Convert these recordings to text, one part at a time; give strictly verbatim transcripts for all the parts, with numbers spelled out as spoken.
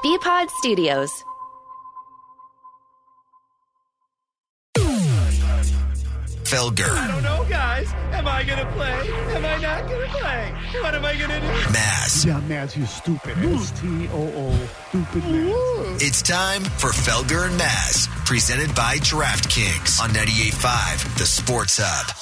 B-Pod Studios. Felger. I don't know, guys. Am I going to play? Am I not going to play? What am I going to do? Maz. Yeah, Maz, you stupid. S T O O. Stupid Maz. It's time for Felger and Maz, presented by DraftKings on ninety-eight point five, The Sports Hub.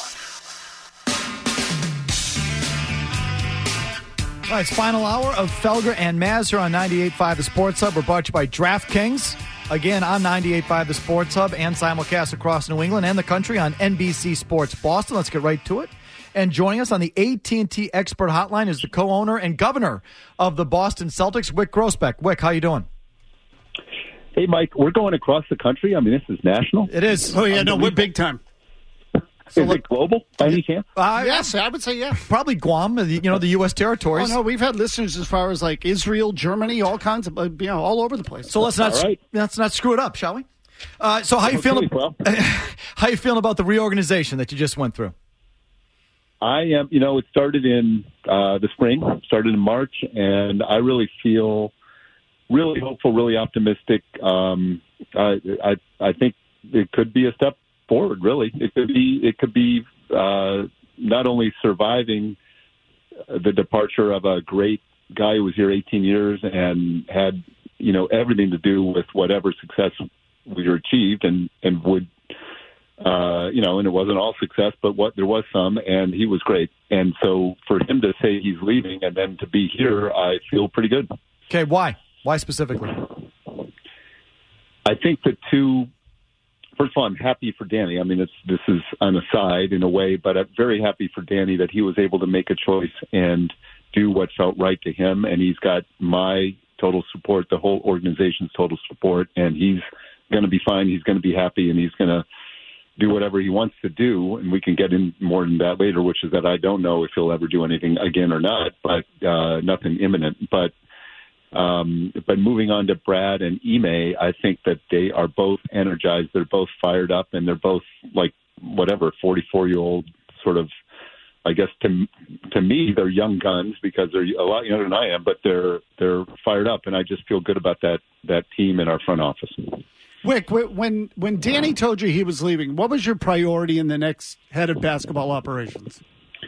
All right, it's final hour of Felger and Maz here on ninety-eight point five The Sports Hub. We're brought to you by DraftKings. Again, on ninety-eight point five The Sports Hub and simulcast across New England and the country on N B C Sports Boston. Let's get right to it. And joining us on the A T and T Expert Hotline is the co-owner and governor of the Boston Celtics, Wyc Grousbeck. Wyc, how you doing? Hey, Mike, we're going across the country. I mean, this is national. It is. Oh, yeah, no, we're big time. So is look, it global by any chance? Uh, Yes, I would say yeah. Probably Guam, the- you know, the U S Oh, territories. no, we've had listeners as far as like Israel, Germany, all kinds of, uh, you know, all over the place. So let's not All right. let's not screw it up, shall we? Uh, so how you Okay, feeling? well. How you feeling about the reorganization that you just went through? I am, you know, it started in uh, the spring, started in March, and I really feel really hopeful, really optimistic. Um, I, I, I think it could be a step forward, really. It could be, it could be uh, not only surviving the departure of a great guy who was here eighteen years and had, you know, everything to do with whatever success we achieved and, and would, uh, you know, and it wasn't all success, but what there was some, and he was great. And so for him to say he's leaving and then to be here, I feel pretty good. Okay, why? Why specifically? I think the two, first of all, I'm happy for Danny. I mean, it's, this is an aside in a way, but I'm very happy for Danny that he was able to make a choice and do what felt right to him. And he's got my total support, the whole organization's total support, and he's going to be fine. He's going to be happy, and he's going to do whatever he wants to do. And we can get in more than that later, which is that I don't know if he'll ever do anything again or not, but uh, nothing imminent. But Um, but moving on to Brad and Ime, I think that they are both energized. They're both fired up, and they're both like whatever forty-four-year-old sort of. I guess to to me, they're young guns because they're a lot younger than I am, but they're they're fired up, and I just feel good about that that team in our front office. Wyc, when when Danny told you he was leaving, what was your priority in the next head of basketball operations?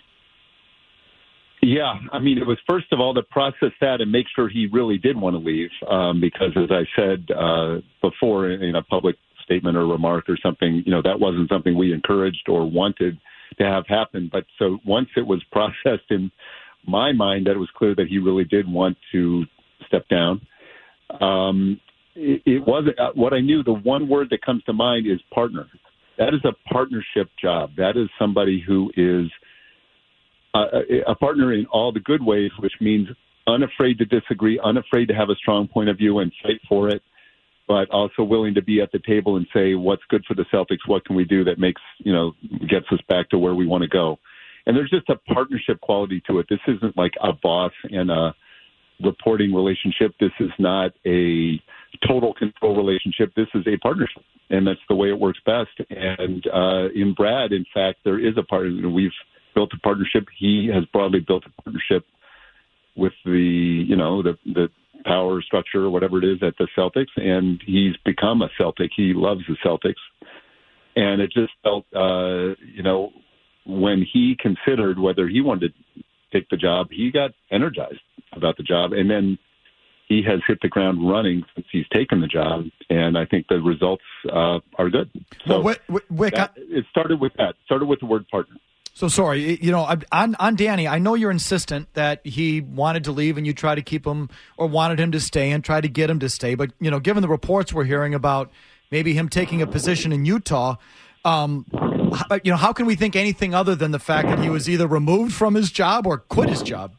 Yeah, I mean, it was first of all to process that and make sure he really did want to leave, um, because as I said uh, before in a public statement or remark or something, you know, that wasn't something we encouraged or wanted to have happen. But so once it was processed in my mind that it was clear that he really did want to step down, um, it, it wasn't uh, what I knew. The one word that comes to mind is partner. That is a partnership job. That is somebody who is Uh, a partner in all the good ways, which means unafraid to disagree, unafraid to have a strong point of view and fight for it, but also willing to be at the table and say, what's good for the Celtics? What can we do that makes, you know, gets us back to where we want to go? And there's just a partnership quality to it. This isn't like a boss and a reporting relationship. This is not a total control relationship. This is a partnership, and that's the way it works best. And uh, in Brad, in fact, there is a partner. We've built a partnership. He has broadly built a partnership with the, you know, the the power structure or whatever it is at the Celtics, and he's become a Celtic. He loves the Celtics. And it just felt, uh, you know, when he considered whether he wanted to take the job, he got energized about the job. And then he has hit the ground running since he's taken the job, and I think the results uh, are good. So well, Wyc, Wyc, that, it started with that. Started with the word partner. So sorry, you know, on on Danny, I know you're insistent that he wanted to leave and you try to keep him or wanted him to stay and try to get him to stay. But, you know, given the reports we're hearing about maybe him taking a position in Utah, um, you know, how can we think anything other than the fact that he was either removed from his job or quit his job?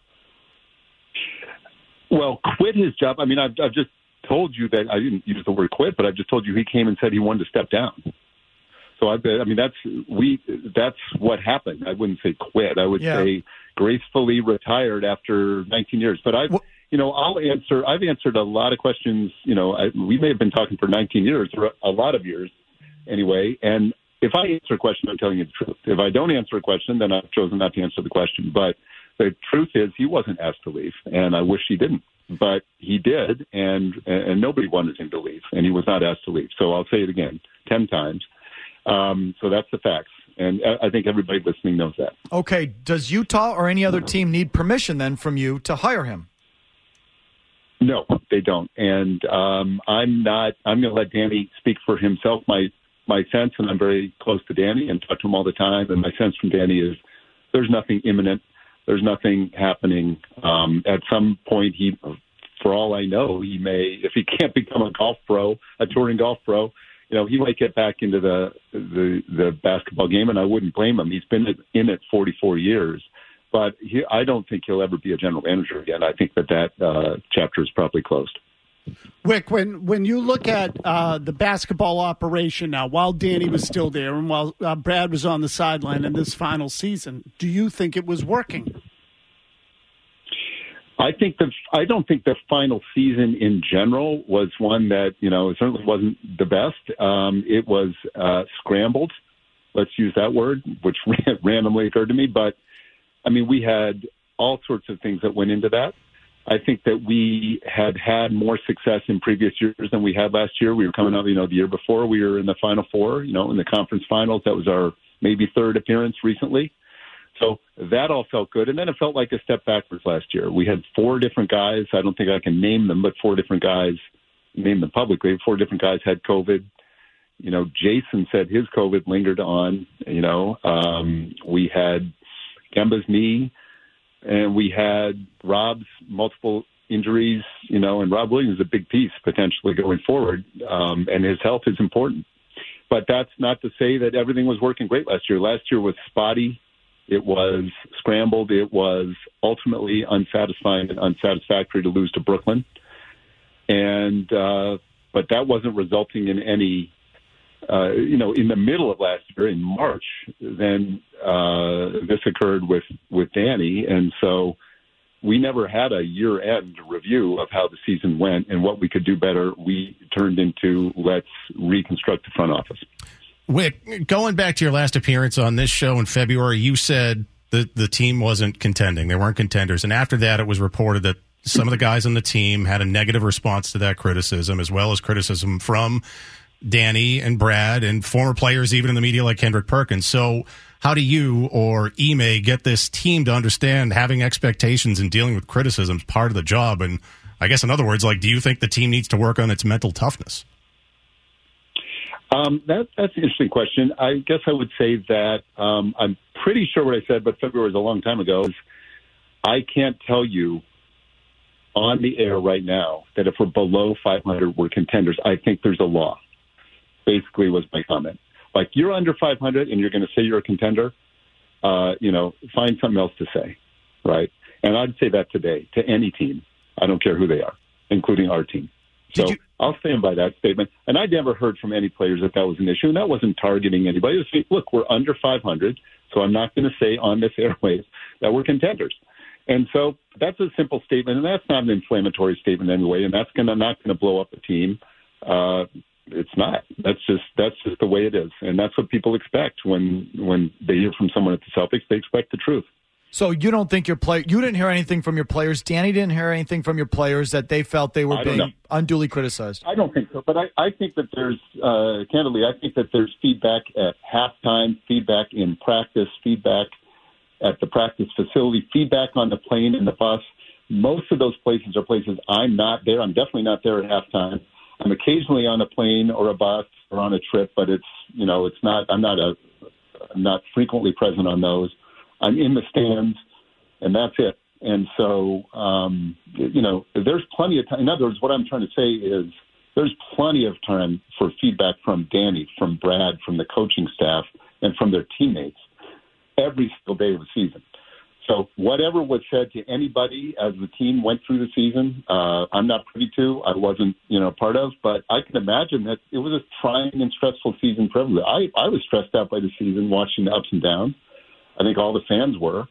Well, quit his job. I mean, I've, I've just told you that I didn't use the word quit, but I've just told you he came and said he wanted to step down. So I, I mean, that's we. That's what happened. I wouldn't say quit. I would yeah. say gracefully retired after nineteen years. But I've, well, you know, I'll answer. I've answered a lot of questions. You know, I, we may have been talking for nineteen years, or a lot of years, anyway. And if I answer a question, I'm telling you the truth. If I don't answer a question, then I've chosen not to answer the question. But the truth is, he wasn't asked to leave, and I wish he didn't. but he did, and and nobody wanted him to leave, and he was not asked to leave. So I'll say it again, ten times. Um, so that's the facts, and I think everybody listening knows that. Okay, does Utah or any other team need permission then from you to hire him? No, they don't, and um, I'm not. I'm going to let Danny speak for himself. My my sense, and I'm very close to Danny and talk to him all the time, and my sense from Danny is there's nothing imminent. There's nothing happening. Um, at some point, he, for all I know, he may, if he can't become a golf pro, a touring golf pro, you know, he might get back into the the, the basketball game, and I wouldn't blame him. He's been in it forty-four years, but he, I don't think he'll ever be a general manager again. I think that that uh, chapter is probably closed. Wick, when when you look at uh, the basketball operation now, while Danny was still there and while uh, Brad was on the sideline in this final season, do you think it was working? I think the I don't think the final season in general was one that, you know, it certainly wasn't the best. Um, it was uh, scrambled. Let's use that word, which randomly occurred to me. But I mean, we had all sorts of things that went into that. I think that we had had more success in previous years than we had last year. We were coming up, you know, the year before we were in the Final Four, you know, in the conference finals. That was our maybe third appearance recently. So that all felt good. And then it felt like a step backwards last year. We had four different guys. I don't think I can name them, but four different guys, name them publicly. Four different guys had COVID. You know, Jason said his COVID lingered on. You know, um, we had Kemba's knee. And we had Rob's multiple injuries, you know, and Rob Williams is a big piece potentially going forward, um, and his health is important. But that's not to say that everything was working great last year. Last year was spotty. It was scrambled. It was ultimately unsatisfying and unsatisfactory to lose to Brooklyn. And uh, but that wasn't resulting in any, uh, you know, in the middle of last year, in March, then uh, this occurred with, with Danny. And so we never had a year-end review of how the season went and what we could do better. We turned into let's reconstruct the front office. Wick, going back to your last appearance on this show in February, you said that the team wasn't contending. They weren't contenders. And after that, it was reported that some of the guys on the team had a negative response to that criticism, as well as criticism from Danny and Brad and former players even in the media like Kendrick Perkins. So how do you or Ime get this team to understand having expectations and dealing with criticism is part of the job? And I guess in other words, like, do you think the team needs to work on its mental toughness? Um, that, that's an interesting question. I guess I would say that um, I'm pretty sure what I said, but February was a long time ago, is I can't tell you on the air right now that if we're below five hundred, we're contenders. I think there's a law. Basically was my comment. Like, you're under five hundred and you're going to say you're a contender, uh, you know, find something else to say, right? And I'd say that today to any team. I don't care who they are, including our team. So you- I'll stand by that statement. And I never heard from any players that that was an issue, and that wasn't targeting anybody. It was saying, look, we're under five hundred, so I'm not going to say on this airwaves that we're contenders. And so that's a simple statement, and that's not an inflammatory statement anyway, and that's gonna not going to blow up the team. Uh, It's not. That's just that's just the way it is, and that's what people expect when when they hear from someone at the Celtics. They expect the truth. So you don't think your play? You didn't hear anything from your players. Danny didn't hear anything from your players that they felt they were I being know. unduly criticized. I don't think so, but I, I think that there's uh, candidly, I think that there's feedback at halftime, feedback in practice, feedback at the practice facility, feedback on the plane and the bus. Most of those places are places I'm not there. I'm definitely not there at halftime. I'm occasionally on a plane or a bus or on a trip, but it's, you know, it's not, I'm not a, I'm not frequently present on those. I'm in the stands, and that's it. And so, um, you know, there's plenty of time. In other words, what I'm trying to say is there's plenty of time for feedback from Danny, from Brad, from the coaching staff, and from their teammates every single day of the season. So whatever was said to anybody as the team went through the season, uh, I'm not privy to. I wasn't, you know, part of. But I can imagine that it was a trying and stressful season for everybody. I, I was stressed out by the season, watching the ups and downs. I think all the fans were.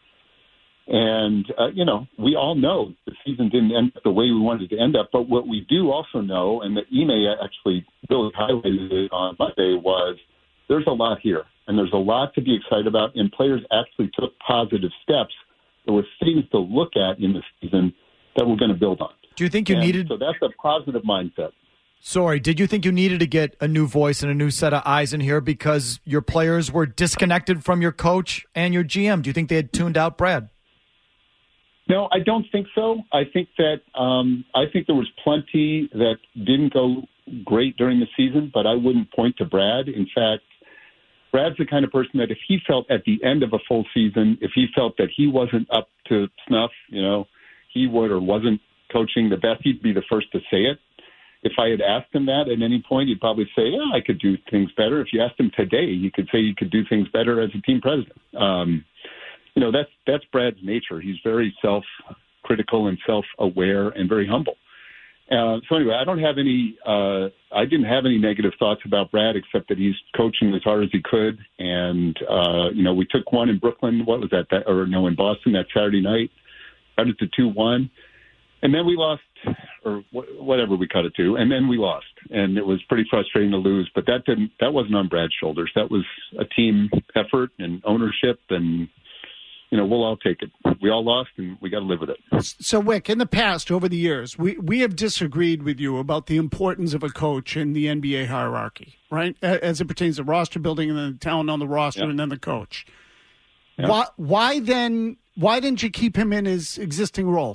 And, uh, you know, we all know the season didn't end up the way we wanted it to end up. But what we do also know, and that Ime actually really highlighted it on Monday, was there's a lot here. And there's a lot to be excited about. And players actually took positive steps. There were things to look at in the season that we're going to build on. Do you think you And needed? So that's a positive mindset. Sorry, did you think you needed to get a new voice and a new set of eyes in here because your players were disconnected from your coach and your G M? Do you think they had tuned out Brad? No, I don't think so. I think that um, I think there was plenty that didn't go great during the season, but I wouldn't point to Brad. In fact, Brad's the kind of person that if he felt at the end of a full season, if he felt that he wasn't up to snuff, you know, he would or wasn't coaching the best, he'd be the first to say it. If I had asked him that at any point, he'd probably say, yeah, I could do things better. If you asked him today, he could say he could do things better as a team president. Um, you know, that's that's Brad's nature. He's very self-critical and self-aware and very humble. Uh, so anyway, I don't have any uh, – I didn't have any negative thoughts about Brad except that he's coaching as hard as he could. And, uh, you know, we took one in Brooklyn. What was that? that or no, in Boston that Saturday night. Cut it to two one. And then we lost, or wh- whatever we cut it to, and then we lost, and it was pretty frustrating to lose. But that didn't. That wasn't on Brad's shoulders. That was a team effort and ownership, and you know we'll all take it. We all lost, and we got to live with it. So, Wick, in the past, over the years, we, we have disagreed with you about the importance of a coach in the N B A hierarchy, right? As it pertains to roster building and then the talent on the roster, Yeah. and then the coach. Yeah. Why? Why then? Why didn't you keep him in his existing role?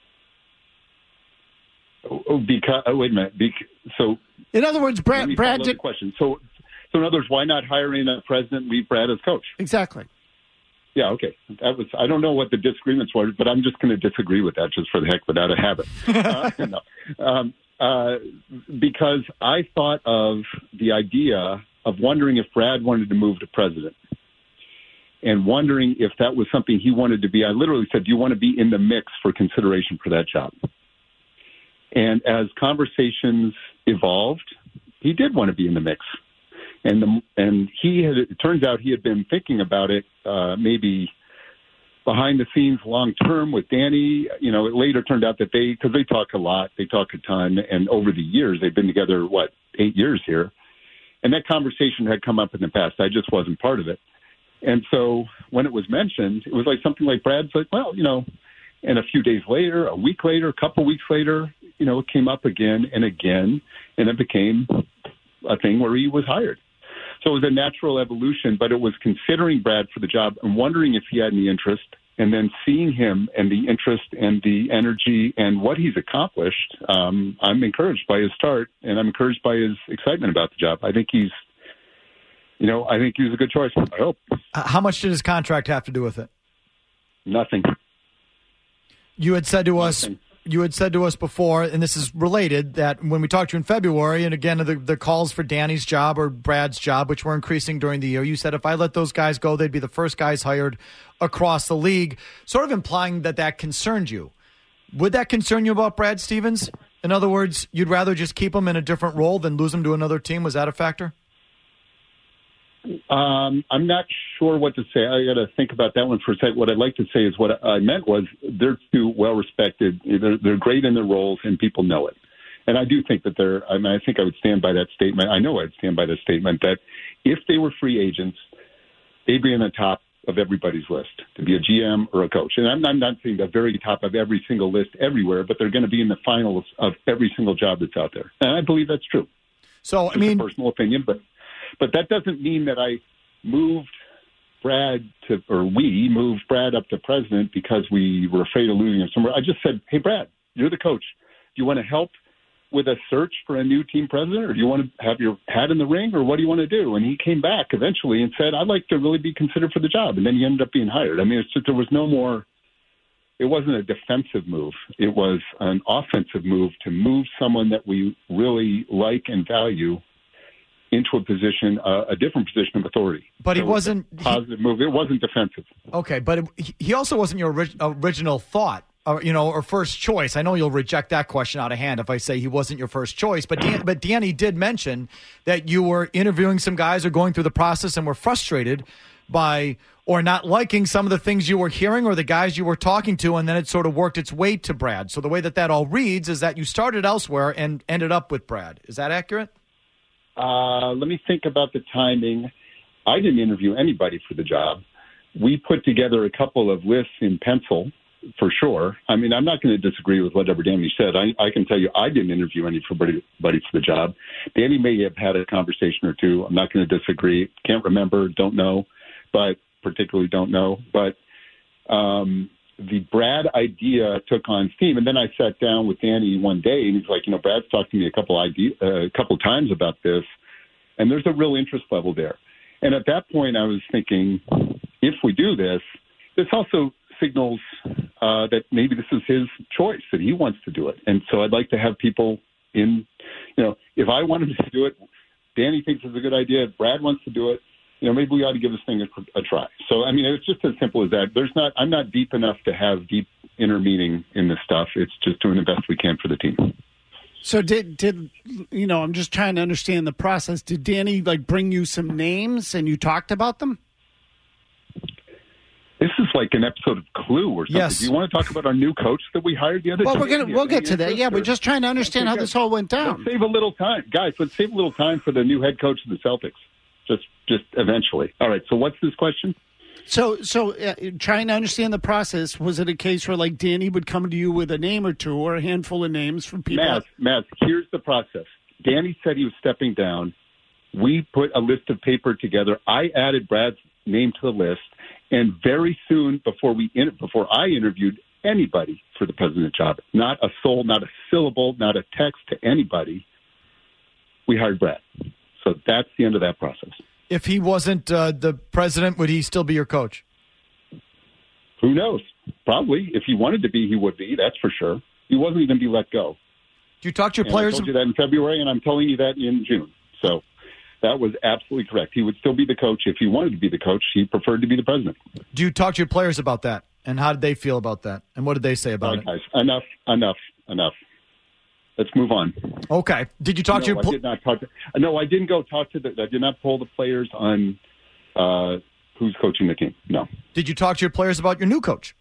Oh, because oh, wait a minute. Bec- so, In other words, let Brad, me Brad follow did the question. So, so in other words, why not hiring a president, leave Brad as coach? exactly. Yeah, okay. That was. I don't know what the disagreements were, but I'm just going to disagree with that just for the heck without a habit. uh, no. um, uh, because I thought of the idea of wondering if Brad wanted to move to president, and wondering if that was something he wanted to be. I literally said, "Do you want to be in the mix for consideration for that job?" And as conversations evolved, he did want to be in the mix. And the, and he had, it turns out he had been thinking about it uh, maybe behind the scenes long term with Danny. You know, it later turned out that they, because they talk a lot, they talk a ton. And over the years, they've been together, what, eight years here. And that conversation had come up in the past. I just wasn't part of it. And so when it was mentioned, it was like something like Brad's like, well, you know, and a few days later, a week later, a couple weeks later, you know, it came up again and again, and it became a thing where he was hired. So it was a natural evolution, but it was considering Brad for the job and wondering if he had any interest, and then seeing him and the interest and the energy and what he's accomplished. Um, I'm encouraged by his start, and I'm encouraged by his excitement about the job. I think he's, you know, I think he's a good choice. I hope. How much did his contract have to do with it? Nothing. You had said to us, Nothing. you had said to us before, and this is related, that when we talked to you in February, and again, the, the calls for Danny's job or Brad's job, which were increasing during the year, you said if I let those guys go, they'd be the first guys hired across the league, sort of implying that that concerned you. Would that concern you about Brad Stevens? In other words, you'd rather just keep him in a different role than lose him to another team? Was that a factor? Um, I'm not sure what to say. I got to think about that one for a second. What I'd like to say is what I meant was they're two well-respected. They're, they're great in their roles, and people know it. And I do think that they're. I mean, I think I would stand by that statement. I know I'd stand by that statement that if they were free agents, they'd be in the top of everybody's list to be a G M or a coach. And I'm, I'm not saying the very top of every single list everywhere, but they're going to be in the finals of every single job that's out there. And I believe that's true. So, I mean, a personal opinion, but. But that doesn't mean that I moved Brad to, or we moved Brad up to president because we were afraid of losing him somewhere. I just said, hey, Brad, you're the coach. Do you want to help with a search for a new team president, or do you want to have your hat in the ring, or what do you want to do? And he came back eventually and said, I'd like to really be considered for the job. And then he ended up being hired. I mean, it's just, there was no more, it wasn't a defensive move. It was an offensive move to move someone that we really like and value into a position, uh, a different position of authority. But he so wasn't a positive move. It wasn't defensive. Okay, but it, he also wasn't your orig- original thought, or, you know, or first choice. I know you'll reject that question out of hand if I say he wasn't your first choice. But Dan, but Danny did mention that you were interviewing some guys or going through the process and were frustrated by or not liking some of the things you were hearing or the guys you were talking to, and then it sort of worked its way to Brad. So the way that that all reads is that you started elsewhere and ended up with Brad. Is that accurate? Uh, let me think about the timing. I didn't interview anybody for the job. We put together a couple of lists in pencil for sure. I mean, I'm not going to disagree with whatever Danny said. I, I can tell you I didn't interview anybody for the job. Danny may have had a conversation or two. I'm not going to disagree. Can't remember, don't know, but particularly don't know. But um, the Brad idea took on steam. And then I sat down with Danny one day, and he's like, you know, Brad's talked to me a couple idea, uh, a couple times about this, and there's a real interest level there. And at that point, I was thinking, if we do this, this also signals uh, that maybe this is his choice, that he wants to do it. And so I'd like to have people in, you know, if I wanted to do it, Danny thinks it's a good idea, if Brad wants to do it, you know, maybe we ought to give this thing a, a try. So, I mean, it's just as simple as that. There's not, I'm not deep enough to have deep inner meaning in this stuff. It's just doing the best we can for the team. So did, did you know, I'm just trying to understand the process. Did Danny, like, bring you some names and you talked about them? This is like an episode of Clue or something. Yes. Do you want to talk about our new coach that we hired the other day? Well, we're gonna we'll get to that. Yeah, we're just trying to understand okay, how this all went down. Let's save a little time, guys. Let's save a little time for the new head coach of the Celtics. Just, just eventually. All right. So, what's this question? So, so uh, trying to understand the process. Was it a case where, like, Danny would come to you with a name or two or a handful of names from people? Matt, Matt, here's the process. Danny said he was stepping down. We put a list of paper together. I added Brad's name to the list. And very soon, before we in, before I interviewed anybody for the president job, not a soul, not a syllable, not a text to anybody, we hired Brad. So that's the end of that process. If he wasn't uh, the president, would he still be your coach? Who knows? Probably. If he wanted to be, he would be. That's for sure. He wasn't even be let go. Do you talk to your and players? I told you that in February, and I'm telling you that in June. So that was absolutely correct. He would still be the coach. If he wanted to be the coach, he preferred to be the president. Do you talk to your players about that? And how did they feel about that? And what did they say about All right, it? guys, enough, enough, enough. Let's move on. Okay. Did you talk no, to your pl- I did not talk to, No, I didn't go talk to the I did not poll the players on uh, who's coaching the team. No. Did you talk to your players about your new coach?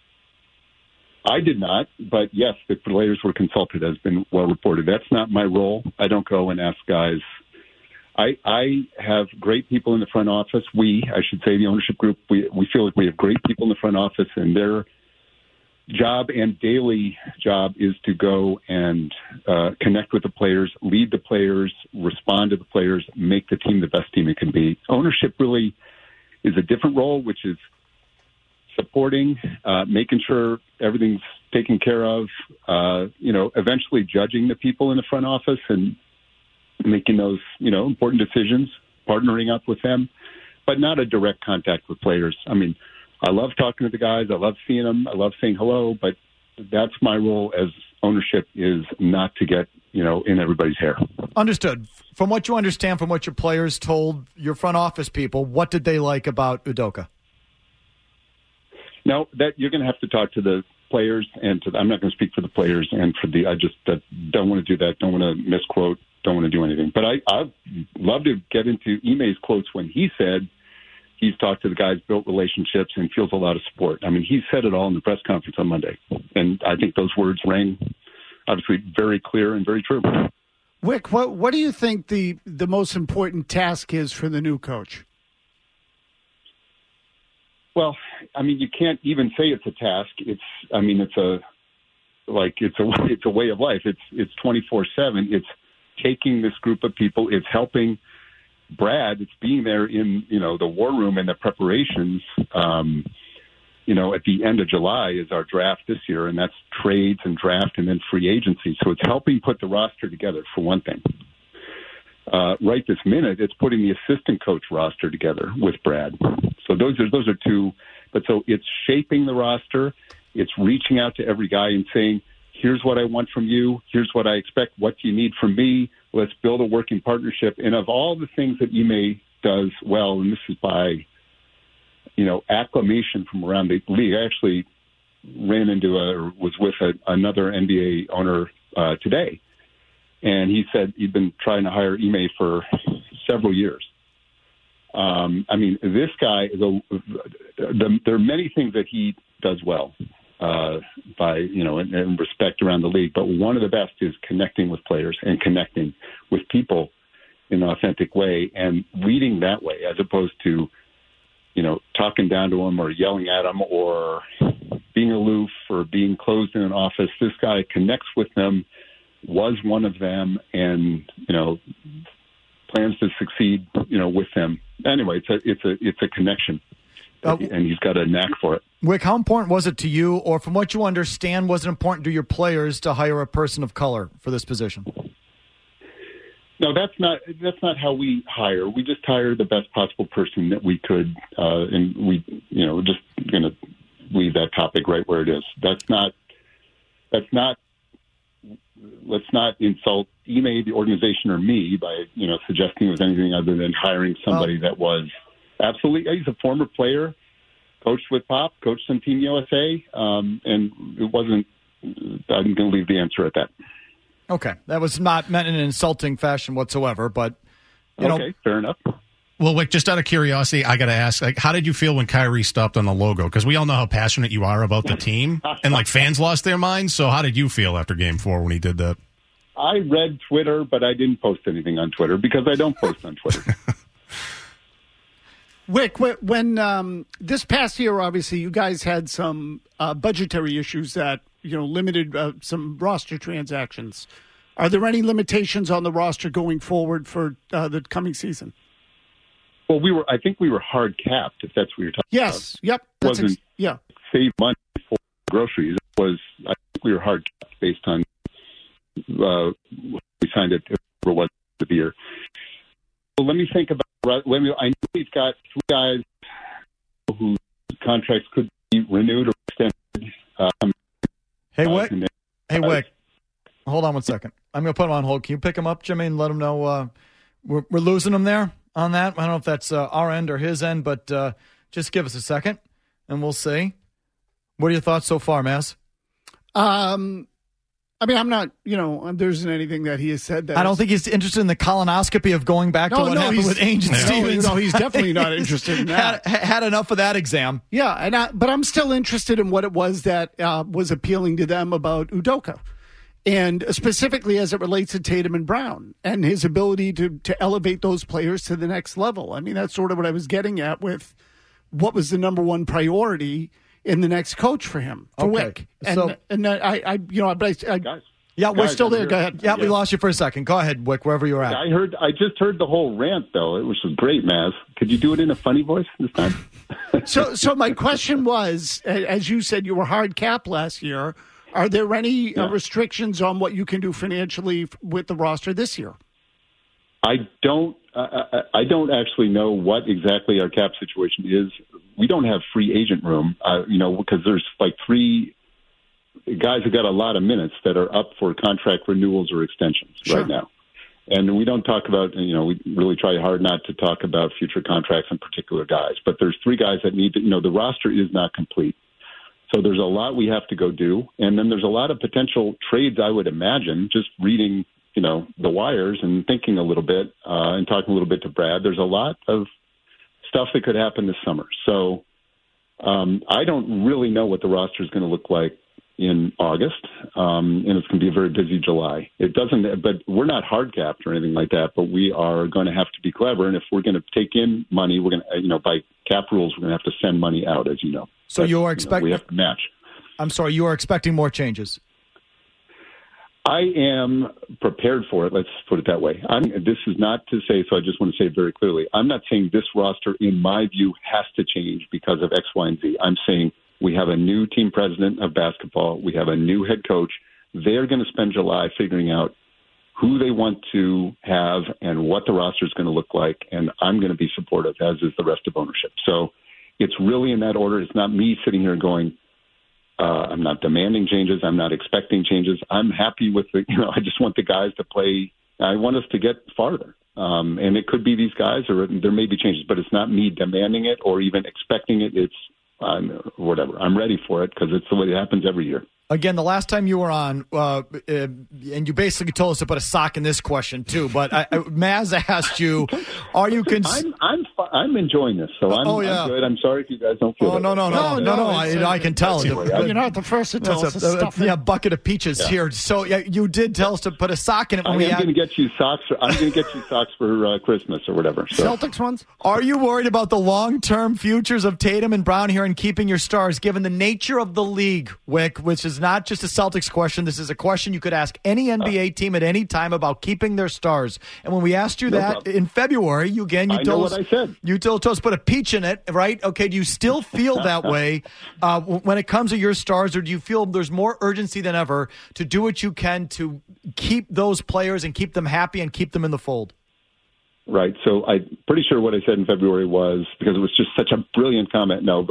I did not, but yes, the players were consulted, has been well reported. That's not my role. I don't go and ask guys. I, I have great people in the front office. We, I should say, the ownership group, we, we feel like we have great people in the front office, and their job and daily job is to go and uh, connect with the players, lead the players, respond to the players, make the team the best team it can be. Ownership really is a different role, which is supporting, uh, making sure everything's taken care of, uh, you know, eventually judging the people in the front office and making those, you know, important decisions, partnering up with them, but not a direct contact with players. I mean, I love talking to the guys. I love seeing them. I love saying hello, but that's my role as ownership, is not to get, you know, in everybody's hair. Understood. From what you understand, from what your players told your front office people, what did they like about Udoka? Now, that you're going to have to talk to the players, and to, I'm not going to speak for the players and for the, I just uh, don't want to do that. Don't want to misquote. Don't want to do anything. But I, I'd love to get into Ime's quotes when he said he's talked to the guys, built relationships, and feels a lot of support. I mean, he said it all in the press conference on Monday. And I think those words rang, obviously, very clear and very true. Wick, what, what do you think the, the most important task is for the new coach? Well, I mean, you can't even say it's a task. It's, I mean, it's a, like, it's a, it's a way of life. It's, it's twenty-four seven. It's taking this group of people. It's helping Brad. It's being there in, you know, the war room and the preparations. Um, you know, at the end of July is our draft this year, and that's trades and draft and then free agency. So it's helping put the roster together, for one thing. Uh, right this minute, it's putting the assistant coach roster together with Brad. So those are those are two. But so it's shaping the roster. It's reaching out to every guy and saying, here's what I want from you. Here's what I expect. What do you need from me? Let's build a working partnership. And of all the things that Ime does well, and this is by, you know, acclamation from around the league. I actually ran into a, was with a, another N B A owner uh, today. And he said he'd been trying to hire Ime for several years. Um, I mean, this guy, the, the, there are many things that he does well uh, by, you know, and, and respect around the league. But one of the best is connecting with players and connecting with people in an authentic way and leading that way, as opposed to you know, talking down to him or yelling at him or being aloof or being closed in an office. This guy connects with them, was one of them, and, you know, plans to succeed, you know, with them. Anyway, it's a it's a it's a connection, uh, and he's got a knack for it. Wick, how important was it to you, or from what you understand, was it important to your players to hire a person of color for this position? No, that's not that's not how we hire. We just hire the best possible person that we could, uh, and we, you know, we're just going to leave that topic right where it is. That's not. That's not. Let's not insult Ime, the organization, or me by, you know, suggesting it was anything other than hiring somebody well, that was absolutely. He's a former player, coached with Pop, coached on Team U S A, um, and it wasn't. I'm going to leave the answer at that. Okay, that was not meant in an insulting fashion whatsoever, but you okay, know, fair enough. Well, Wick, just out of curiosity, I got to ask, like, how did you feel when Kyrie stopped on the logo? Because we all know how passionate you are about the team, and like fans lost their minds. So, how did you feel after Game Four when he did that? I read Twitter, but I didn't post anything on Twitter because I don't post on Twitter. Wick, when um, this past year, obviously, you guys had some uh, budgetary issues that, you know, limited uh, some roster transactions. Are there any limitations on the roster going forward for uh, the coming season? Well, we were. I think we were hard capped. If that's what you're talking yes. about. Yes. Yep. That's wasn't ex- yeah. Save money for groceries. It was. I think we were hard capped based on. Uh, we signed it for what the year. Well, let me think about. Let me. I know we've got three guys whose contracts could be renewed or extended. Um, hey, Wick. Uh, hey, Wick. Hold on one second. I'm going to put him on hold. Can you pick him up, Jimmy, and let him know uh, we're, we're losing him there on that? I don't know if that's uh, our end or his end, but uh, just give us a second, and we'll see. What are your thoughts so far, Maz? Um, I mean, I'm not, you know, there isn't anything that he has said that I don't is, think he's interested in the colonoscopy of going back no, to what no, happened with Ainge and no, Stevens. No, he's definitely not interested in that. had, had enough of that exam. Yeah, and I, but I'm still interested in what it was that uh, was appealing to them about Udoka. And specifically as it relates to Tatum and Brown and his ability to to elevate those players to the next level. I mean, that's sort of what I was getting at with what was the number one priority in the next coach for him, for okay. Wick. And, so, and I, I, you know, but I, I guys, yeah, we're guys, still there. here. Go ahead. Yeah, yeah, we lost you for a second. Go ahead, Wick, wherever you're at. I heard. I just heard the whole rant, though. It was great, Maz. Could you do it in a funny voice this time? so, so my question was, as you said, you were hard cap last year. Are there any yeah. uh, restrictions on what you can do financially with the roster this year? I don't. I, I don't actually know what exactly our cap situation is. We don't have free agent room, uh, you know, because there's like three guys who got a lot of minutes that are up for contract renewals or extensions sure. right now. And we don't talk about, you know, we really try hard not to talk about future contracts and particular guys. But there's three guys that need to, you know, the roster is not complete. So there's a lot we have to go do. And then there's a lot of potential trades, I would imagine, just reading, you know, the wires and thinking a little bit uh, and talking a little bit to Brad. There's a lot of stuff that could happen this summer. So um, I don't really know what the roster is going to look like in August, um, and it's going to be a very busy July. It doesn't, but we're not hard capped or anything like that, but we are going to have to be clever. And if we're going to take in money, we're going to, you know, by cap rules, we're going to have to send money out, as you know. So That's, you are expecting, you know, we have to match. I'm sorry, you are expecting more changes. I am prepared for it. Let's put it that way. I'm, this is not to say, so I just want to say it very clearly. I'm not saying this roster, in my view, has to change because of X, Y, and Z. I'm saying we have a new team president of basketball. We have a new head coach. They're going to spend July figuring out who they want to have and what the roster is going to look like. And I'm going to be supportive, as is the rest of ownership. So it's really in that order. It's not me sitting here going, uh, I'm not demanding changes. I'm not expecting changes. I'm happy with the, you know, I just want the guys to play. I want us to get farther. Um, and it could be these guys, or there may be changes, but it's not me demanding it or even expecting it. It's Um, whatever. I'm ready for it because it's the way it happens every year. Again, the last time you were on, uh, uh, and you basically told us to put a sock in this question too. But I, I, Maz asked you, "Are you?" Cons- I'm I'm fi- I'm enjoying this, so I'm, oh, yeah. I'm good. I'm sorry if you guys don't feel. Oh that no no no no no! no, I, I can tell. You're not the first to tell us That's to a, a, stuff yeah, it. bucket of peaches Yeah. here. So yeah, you did tell us to put a sock in it when I'm we going had. to get you socks. For, I'm going to get you socks for uh, Christmas or whatever. So. Celtics ones? Are you worried about the long-term futures of Tatum and Brown here and keeping your stars, given the nature of the league, Wick, which is not just a Celtics question. This is a question you could ask any N B A team at any time about keeping their stars. And when we asked you No that problem. in February, you again, you I told know us, what I said. you told us put a peach in it, right? Okay, do you still feel that way uh, when it comes to your stars, or do you feel there's more urgency than ever to do what you can to keep those players and keep them happy and keep them in the fold? Right. So I'm pretty sure what I said in February was, because it was just such a brilliant comment. No,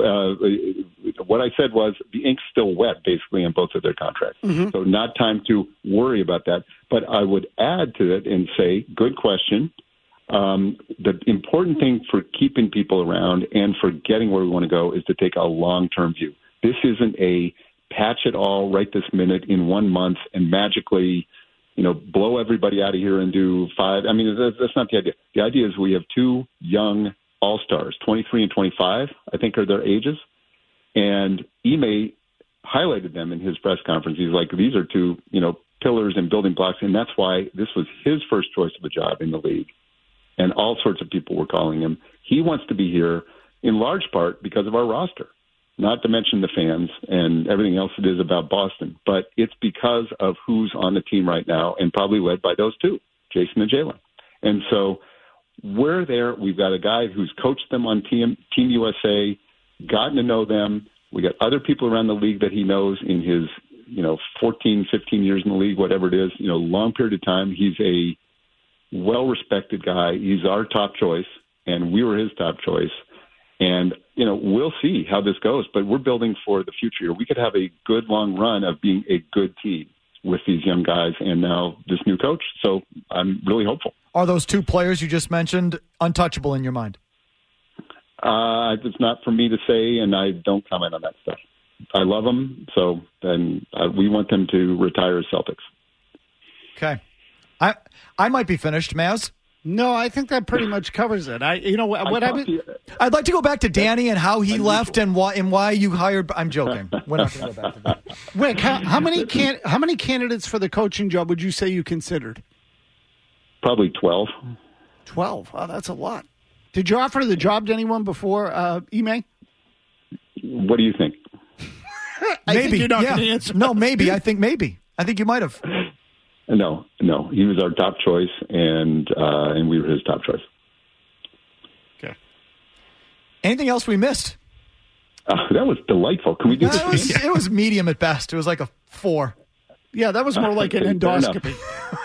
uh, what I said was the ink's still wet, basically, on both of their contracts. Mm-hmm. So not time to worry about that. But I would add to it and say, good question. Um, the important thing for keeping people around and for getting where we want to go is to take a long-term view. This isn't a patch it all right this minute in one month and magically – you know, blow everybody out of here and do five. I mean, that's, that's not the idea. The idea is we have two young all-stars, twenty-three and twenty-five, I think are their ages. And Ime highlighted them in his press conference. He's like, these are two, you know, pillars and building blocks. And that's why this was his first choice of a job in the league. And all sorts of people were calling him. He wants to be here in large part because of our roster. Not to mention the fans and everything else it is about Boston. But it's because of who's on the team right now and probably led by those two, Jason and Jalen. And so we're there. We've got a guy who's coached them on Team, Team U S A, gotten to know them. We got other people around the league that he knows in his, you know, fourteen, fifteen years in the league, whatever it is, you know, long period of time. He's a well-respected guy. He's our top choice, and we were his top choice. And, you know, we'll see how this goes, but we're building for the future. We could have a good long run of being a good team with these young guys and now this new coach. So I'm really hopeful. Are those two players you just mentioned untouchable in your mind? Uh, it's not for me to say, and I don't comment on that stuff. I love them, so then uh, we want them to retire as Celtics. Okay. I I might be finished, Maz. No, I think that pretty much covers it. I, you know, what, what I mean, I'd like to go back to Danny and how he left and why and why you hired. I'm joking. We're not going to go back to that. Wick, how, how many can how many candidates for the coaching job would you say you considered? Probably twelve. Twelve. Oh, that's a lot. Did you offer the job to anyone before uh, Ime? What do you think? I maybe. think you're not yeah. going to answer. No, maybe. I think maybe. I think you might have. No, no. He was our top choice, and uh, and we were his top choice. Okay. Anything else we missed? Uh, that was delightful. Can we do No, this? it, was, it was medium at best. It was like a four. Yeah, that was more like an Okay, fair endoscopy,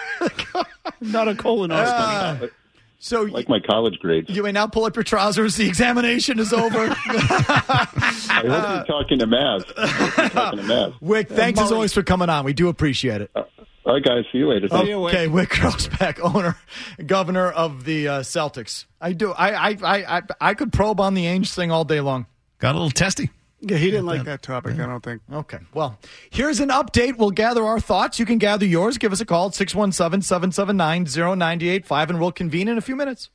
not a colonoscopy. Uh, so Like my college grades. you may now pull up your trousers. The examination is over. I hope you're talking to Maz. I hope you're talking to Maz. Wick, thanks as always for coming on. We do appreciate it. All right, guys. See you later. Thanks. Okay, Wick Grousbeck, owner, governor of the uh, Celtics. I do. I, I, I, I, I could probe on the Ainge thing all day long. Got a little testy. Yeah, he didn't like that topic, I don't think. Okay. Well, here's an update. We'll gather our thoughts. You can gather yours. Give us a call at six one seven, seven seven nine, zero nine eight five, and we'll convene in a few minutes.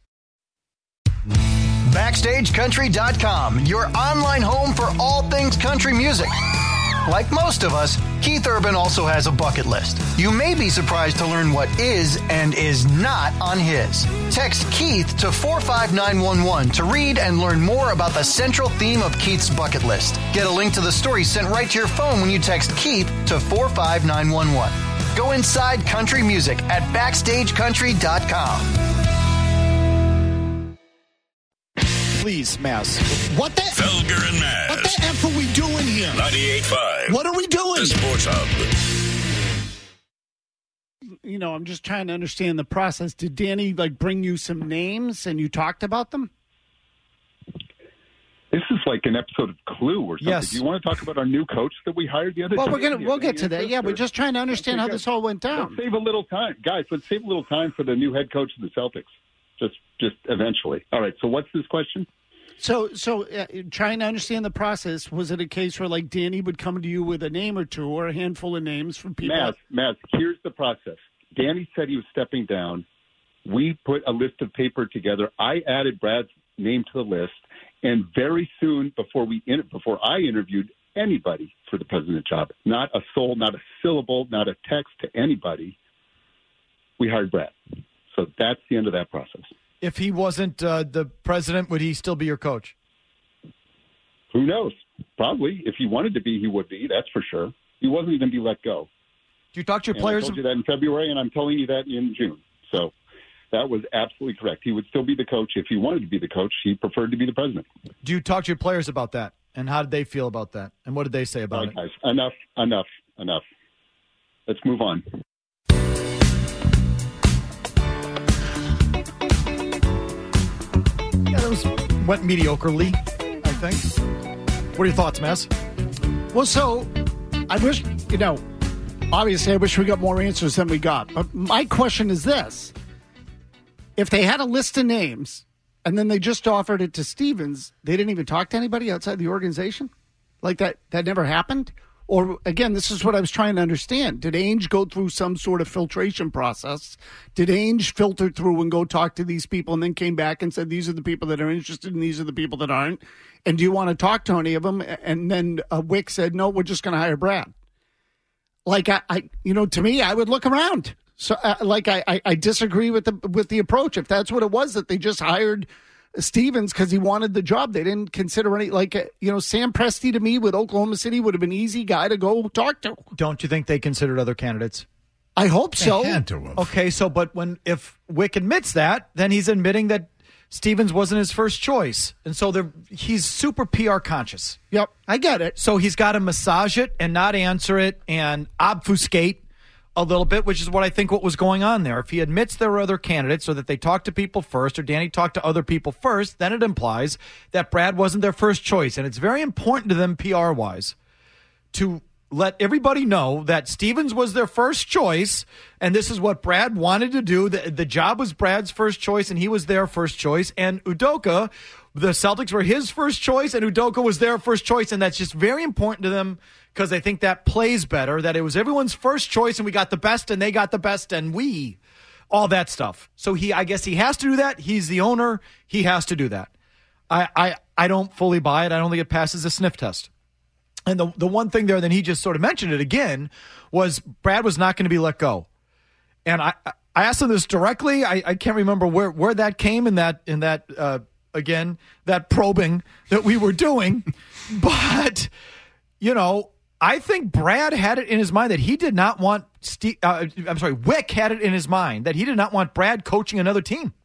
Backstage Country dot com, your online home for all things country music. Like most of us, Keith Urban also has a bucket list. You may be surprised to learn what is and is not on his. Text Keith to four five nine one one to read and learn more about the central theme of Keith's bucket list. Get a link to the story sent right to your phone when you text Keith to four five nine one one. Go inside country music at backstage country dot com. Please, Maz. What the? Felger and Maz. What the F are we doing here? ninety-eight point five. What are we doing? The Sports Hub. You know, I'm just trying to understand the process. Did Danny, like, bring you some names and you talked about them? This is like an episode of Clue or something. Yes. Do you want to talk about our new coach that we hired the other Well, day? we're gonna Do you we'll have get any to that. interest, Yeah, we're or- just trying to understand Okay, how good. this all went down. Let's save a little time. Guys, let's save a little time for the new head coach of the Celtics. Just just eventually. All right, so what's this question? So, so uh, trying to understand the process, was it a case where like Danny would come to you with a name or two or a handful of names from people? Matt, Matt, here's the process. Danny said he was stepping down. We put a list of paper together. I added Brad's name to the list, and very soon before we in, before I interviewed anybody for the president job, not a soul, not a syllable, not a text to anybody, we hired Brad. So that's the end of that process. If he wasn't uh, the president, would he still be your coach? Who knows? Probably. If he wanted to be, he would be. That's for sure. He wasn't going to be let go. Do you talk to your and players? I told you that in February, and I'm telling you that in June. So that was absolutely correct. He would still be the coach. If he wanted to be the coach, he preferred to be the president. Do you talk to your players about that? And how did they feel about that? And what did they say about All right, it? guys, enough, enough, enough. Let's move on. Yeah, that was went mediocrely, I think. What are your thoughts, Mess? Well, so I wish, you know, obviously I wish we got more answers than we got. But my question is this. If they had a list of names and then they just offered it to Stevens, they didn't even talk to anybody outside the organization? Like that, that never happened? Or, again, this is what I was trying to understand. Did Ainge go through some sort of filtration process? Did Ainge filter through and go talk to these people and then came back and said, these are the people that are interested and these are the people that aren't? And do you want to talk to any of them? And then uh, Wick said, no, we're just going to hire Brad. Like, I, I, you know, to me, I would look around. So, uh, like, I, I, I disagree with the with the approach. If that's what it was, that they just hired Stevens because he wanted the job. They didn't consider any, like, uh, you know, Sam Presti to me with Oklahoma City would have been an easy guy to go talk to. Don't you think they considered other candidates? I hope so. They had to have. Okay, so but when if Wick admits that, then he's admitting that Stevens wasn't his first choice. And so they're, he's super P R conscious. Yep, I get it. So he's got to massage it and not answer it and obfuscate a little bit, which is what I think what was going on there. If he admits there were other candidates so that they talked to people first or Danny talked to other people first, then it implies that Brad wasn't their first choice. And it's very important to them P R-wise to let everybody know that Stevens was their first choice, and this is what Brad wanted to do. The, the job was Brad's first choice, and he was their first choice. And Udoka, the Celtics were his first choice, and Udoka was their first choice, and that's just very important to them because I think that plays better, that it was everyone's first choice, and we got the best, and they got the best, and we, all that stuff. So he, I guess he has to do that. He's the owner. He has to do that. I, I, I don't fully buy it. I don't think it passes the sniff test. And the the one thing there, then he just sort of mentioned it again, was Brad was not going to be let go. And I I asked him this directly. I, I can't remember where, where that came in that in that uh, again that probing that we were doing, but you know I think Brad had it in his mind that he did not want Steve. Uh, I'm sorry, Wick had it in his mind that he did not want Brad coaching another team.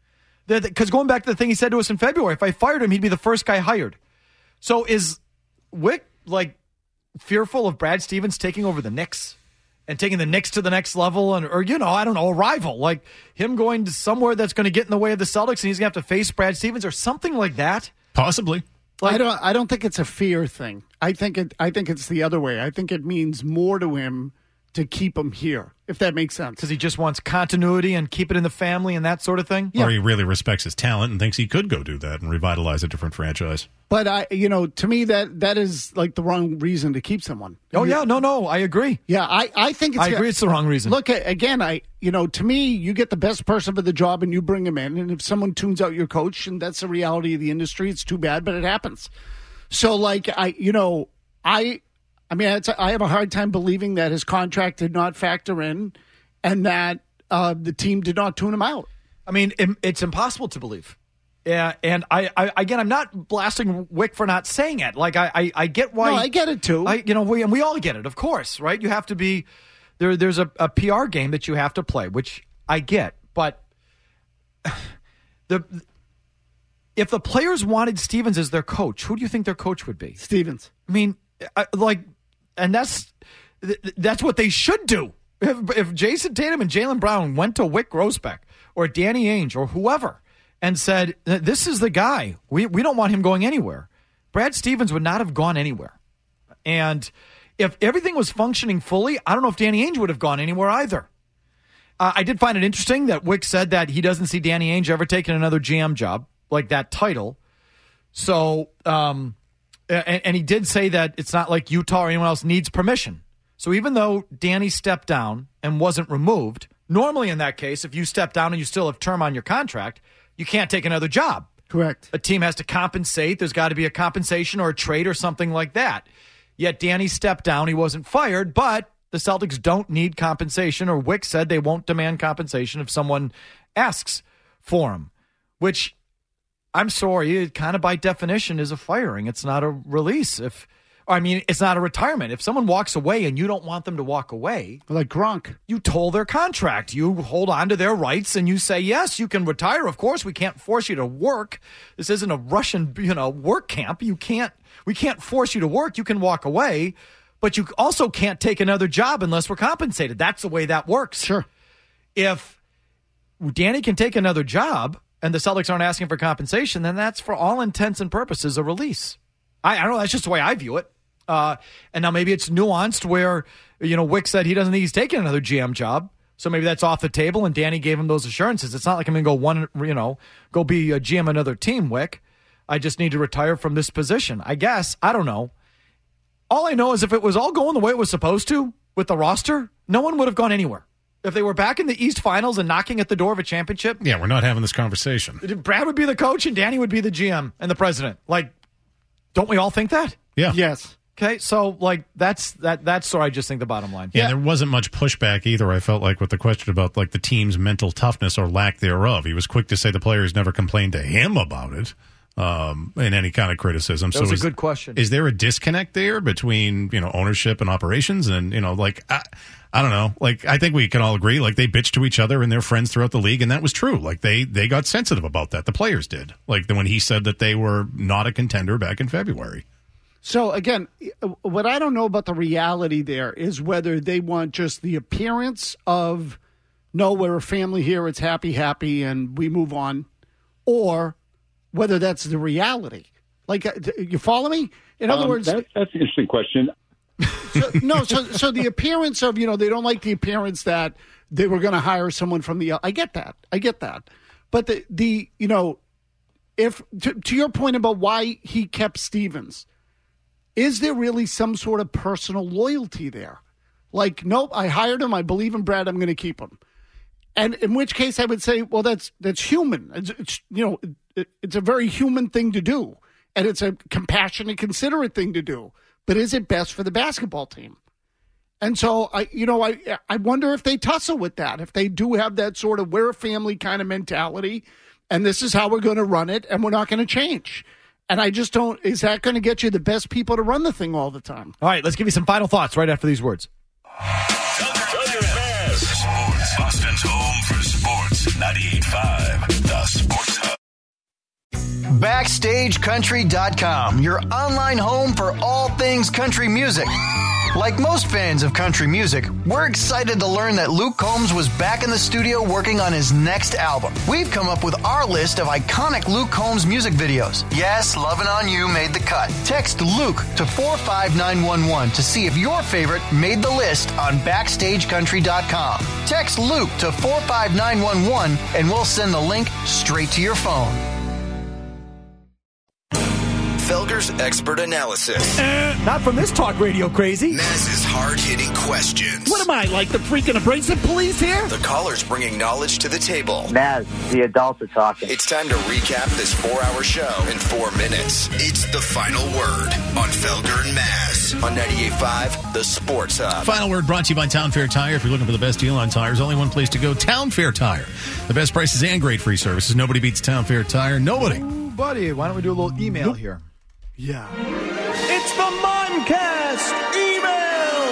Because going back to the thing he said to us in February, if I fired him, he'd be the first guy hired. So is Wick like fearful of Brad Stevens taking over the Knicks and taking the Knicks to the next level, and or you know I don't know, a rival, like him going to somewhere that's going to get in the way of the Celtics and he's going to have to face Brad Stevens or something like that? Possibly. Like, I don't I don't think it's a fear thing. I think it I think it's the other way. I think it means more to him to keep him here, if that makes sense. Because he just wants continuity and keep it in the family and that sort of thing? Yeah. Or he really respects his talent and thinks he could go do that and revitalize a different franchise. But, I, you know, to me, that that is like the wrong reason to keep someone. Oh, yeah, no, no, I agree. Yeah, I, I think it's... I agree it's the wrong reason. Look, again, I you know, to me, you get the best person for the job and you bring him in. And if someone tunes out your coach, and that's the reality of the industry, it's too bad, but it happens. So, like, I, you know, I... I mean, it's, I have a hard time believing that his contract did not factor in and that uh, the team did not tune him out. I mean, it, it's impossible to believe. Yeah, and I, I again, I'm not blasting Wick for not saying it. Like, I, I, I get why. No, I get it too. I, you know, we and we all get it, of course, right? You have to be there. There's a, a P R game that you have to play, which I get. But the if the players wanted Stevens as their coach, who do you think their coach would be? Stevens. I mean, I, like. And that's that's what they should do. If, if Jason Tatum and Jaylen Brown went to Wick Grousbeck or Danny Ainge or whoever and said, this is the guy, we, we don't want him going anywhere, Brad Stevens would not have gone anywhere. And if everything was functioning fully, I don't know if Danny Ainge would have gone anywhere either. Uh, I did find it interesting that Wick said that he doesn't see Danny Ainge ever taking another G M job, like that title. So, um, and, and he did say that it's not like Utah or anyone else needs permission. So even though Danny stepped down and wasn't removed, normally in that case, if you step down and you still have term on your contract, you can't take another job. Correct. A team has to compensate. There's got to be a compensation or a trade or something like that. Yet Danny stepped down. He wasn't fired, but the Celtics don't need compensation, or Wick said they won't demand compensation if someone asks for him, which I'm sorry, it kind of by definition is a firing. It's not a release. If I mean, it's not a retirement. If someone walks away and you don't want them to walk away, like Gronk, you toll their contract. You hold on to their rights and you say, yes, you can retire. Of course, we can't force you to work. This isn't a Russian, you know, work camp. You can't, we can't force you to work. You can walk away, but you also can't take another job unless we're compensated. That's the way that works. Sure. If Danny can take another job and the Celtics aren't asking for compensation, then that's for all intents and purposes a release. I, I don't know. That's just the way I view it. Uh, and now maybe it's nuanced where, you know, Wick said he doesn't think he's taking another G M job. So maybe that's off the table, and Danny gave him those assurances. It's not like I'm going to go one, you know, go be a G M another team, Wick. I just need to retire from this position. I guess. I don't know. All I know is if it was all going the way it was supposed to with the roster, no one would have gone anywhere. If they were back in the East Finals and knocking at the door of a championship. Yeah, we're not having this conversation. Brad would be the coach and Danny would be the G M and the president. Like, don't we all think that? Yeah. Yes. Okay, so like that's that that's so I just think the bottom line. Yeah, yeah, there wasn't much pushback either, I felt like, with the question about like the team's mental toughness or lack thereof. He was quick to say the players never complained to him about it um, in any kind of criticism. That so was is, a good question. Is there a disconnect there between, you know, ownership and operations? And, you know, like, I, I don't know. Like, I think we can all agree, like, they bitched to each other and their friends throughout the league, and that was true. Like, they, they got sensitive about that. The players did. Like, when he said that they were not a contender back in February. So, again, what I don't know about the reality there is whether they want just the appearance of, no, we're a family here, it's happy, happy, and we move on, or whether that's the reality. Like, you follow me? In other um, words... That, that's an interesting question. So, no, so so the appearance of, you know, they don't like the appearance that they were going to hire someone from the... I get that. I get that. But the, the you know, if to, to your point about why he kept Stevens... Is there really some sort of personal loyalty there? Like, nope, I hired him. I believe in Brad. I'm going to keep him. And in which case I would say, well, that's that's human. It's, it's you know, it, it's a very human thing to do. And it's a compassionate, considerate thing to do. But is it best for the basketball team? And so, I, you know, I I wonder if they tussle with that, if they do have that sort of we're a family kind of mentality, and this is how we're going to run it, and we're not going to change. And I just don't, is that going to get you the best people to run the thing all the time? All right, let's give you some final thoughts right after these words. Felger and Mazz. Sports. Boston's home for sports. ninety-eight point five, The Sports Hub. Backstage Country dot com, your online home for all things country music. Like most fans of country music, we're excited to learn that Luke Combs was back in the studio working on his next album. We've come up with our list of iconic Luke Combs music videos. Yes, Lovin' On You made the cut. Text Luke to four five nine one one to see if your favorite made the list on Backstage Country dot com. Text Luke to four five nine one one and we'll send the link straight to your phone. Felger's expert analysis. Uh, not from this talk radio crazy. Mazz's hard-hitting questions. What am I, like the freaking abrasive police here? The callers bringing knowledge to the table. Mazz, the adults are talking. It's time to recap this four-hour show in four minutes. It's the final word on Felger and Mazz on ninety-eight point five, The Sports Hub. Final word brought to you by Town Fair Tire. If you're looking for the best deal on tires, only one place to go, Town Fair Tire. The best prices and great free services. Nobody beats Town Fair Tire. Nobody. Ooh, buddy, why don't we do a little email nope. here? Yeah. It's the Mimecast email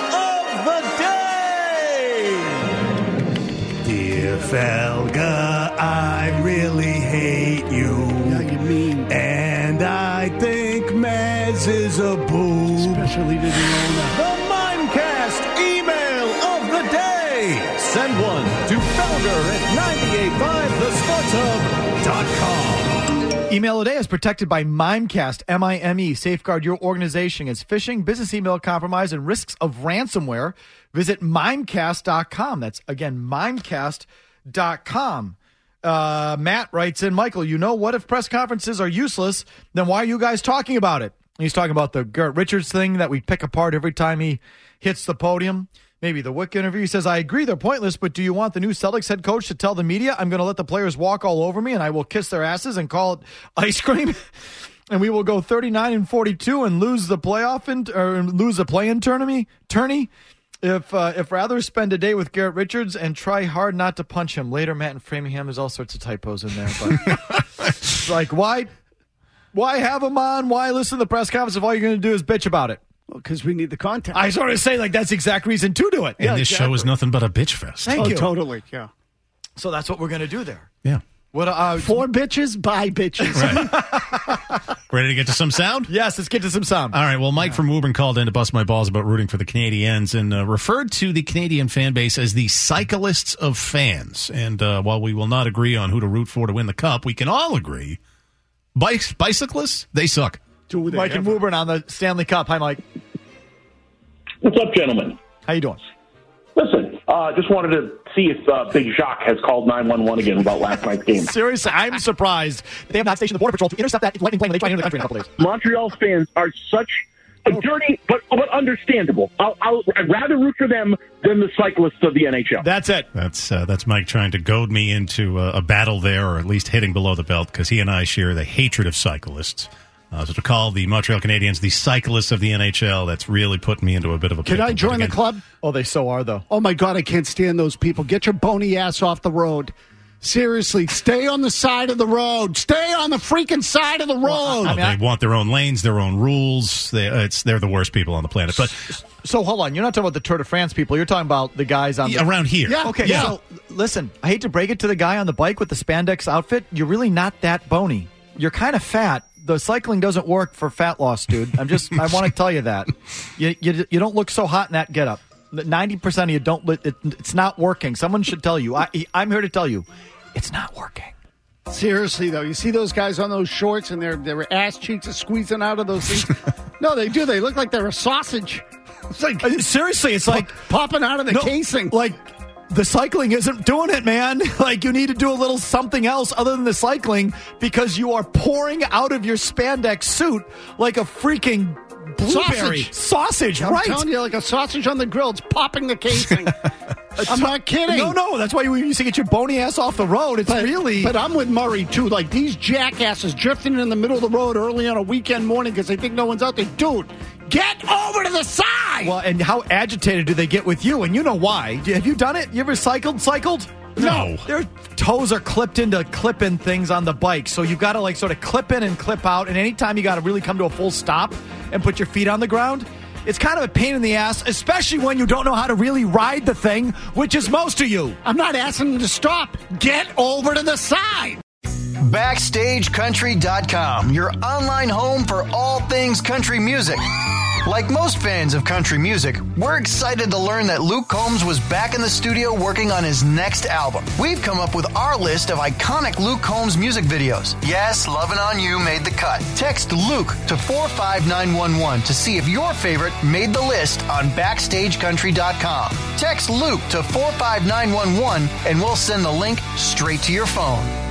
of the day. Dear Felga, I really hate you. Yeah, you mean. And I think Mazz is a boob. Especially didn't know that. The Mimecast email of the day. Send one to Felger at ninety-eight point five the sports hub dot com. Email today is protected by Mimecast, M I M E. Safeguard your organization against phishing, business email compromise, and risks of ransomware. Visit Mimecast dot com. That's, again, Mimecast dot com. Uh, Matt writes in, Michael, you know what? If press conferences are useless, then why are you guys talking about it? He's talking about the Garrett Richards thing that we pick apart every time he hits the podium. Maybe the Wick interview. He says, I agree they're pointless, but do you want the new Celtics head coach to tell the media, I'm going to let the players walk all over me and I will kiss their asses and call it ice cream? And we will go thirty-nine and forty-two and lose the playoff in, or lose the play-in tourney? Tourney? If uh, if rather spend a day with Garrett Richards and try hard not to punch him. Later, Matt in Framingham, there's all sorts of typos in there. But like, why, why have him on? Why listen to the press conference if all you're going to do is bitch about it? Because well, we need the content. I sort of say like that's the exact reason to do it. And yeah, this exactly. show is nothing but a bitch fest. Thank oh, you. Totally, yeah. So that's what we're going to do there. Yeah. What? Uh, Four bitches, by bitches. Right. Ready to get to some sound? Yes, let's get to some sound. All right. Well, Mike yeah. from Woburn called in to bust my balls about rooting for the Canadiens and uh, referred to the Canadian fan base as the cyclists of fans. And uh, while we will not agree on who to root for to win the cup, we can all agree bikes, bicyclists, they suck. Do they Mike ever? and Woburn on the Stanley Cup. Hi, Mike. What's up, gentlemen? How you doing? Listen, uh, just wanted to see if uh, Big Jacques has called nine one one again about last night's game. Seriously, I'm surprised they have not stationed the Border Patrol to intercept that lightning plane when they try to enter the country in a couple days. Montreal fans are such a dirty, but, but understandable. I'll, I'll, I'd rather root for them than the cyclists of the N H L. That's it. That's uh, that's Mike trying to goad me into uh, a battle there, or at least hitting below the belt, because he and I share the hatred of cyclists. Uh, so to call the Montreal Canadiens the cyclists of the N H L, that's really putting me into a bit of a Can pickle. I join the club? Oh, they so are, though. Oh, my God, I can't stand those people. Get your bony ass off the road. Seriously, stay on the side of the road. Stay on the freaking side of the road. Well, I mean, they I, want their own lanes, their own rules. They, it's, they're the worst people on the planet. But So, hold on. You're not talking about the Tour de France people. You're talking about the guys on the... Around here. Yeah. Okay, yeah. So, listen, I hate to break it to the guy on the bike with the spandex outfit. You're really not that bony. You're kind of fat. The cycling doesn't work for fat loss, dude. I'm just, I want to tell you that. You, you you don't look so hot in that getup. ninety percent of you don't, it, it's not working. Someone should tell you. I, I'm here to tell you, it's not working. Seriously, though, you see those guys on those shorts and their, their ass cheeks are squeezing out of those things? No, they do. They look like they're a sausage. It's like, seriously, it's like popping out of the no, casing. Like, the cycling isn't doing it, man. Like, you need to do a little something else other than the cycling because you are pouring out of your spandex suit like a freaking blueberry. Sausage. Sausage, I'm right. telling you, like a sausage on the grill. It's popping the casing. I'm not kidding. No, no, that's why you used to get your bony ass off the road. It's but, really... But I'm with Murray, too. Like, these jackasses drifting in the middle of the road early on a weekend morning because they think no one's out there. Dude, get over to the side! Well, and how agitated do they get with you? And you know why. Have you done it? You ever cycled, cycled? No. Their toes are clipped into clip-in things on the bike, so you've got to, like, sort of clip in and clip out, and anytime you got to really come to a full stop and put your feet on the ground, it's kind of a pain in the ass, especially when you don't know how to really ride the thing, which is most of you. I'm not asking them to stop. Get over to the side. Backstage Country dot com, your online home for all things country music. Like most fans of country music, we're excited to learn that Luke Combs was back in the studio working on his next album. We've come up with our list of iconic Luke Combs music videos. Yes, Lovin' On You made the cut. Text Luke to four five nine one one to see if your favorite made the list on Backstage Country dot com. Text Luke to four five nine one one and we'll send the link straight to your phone.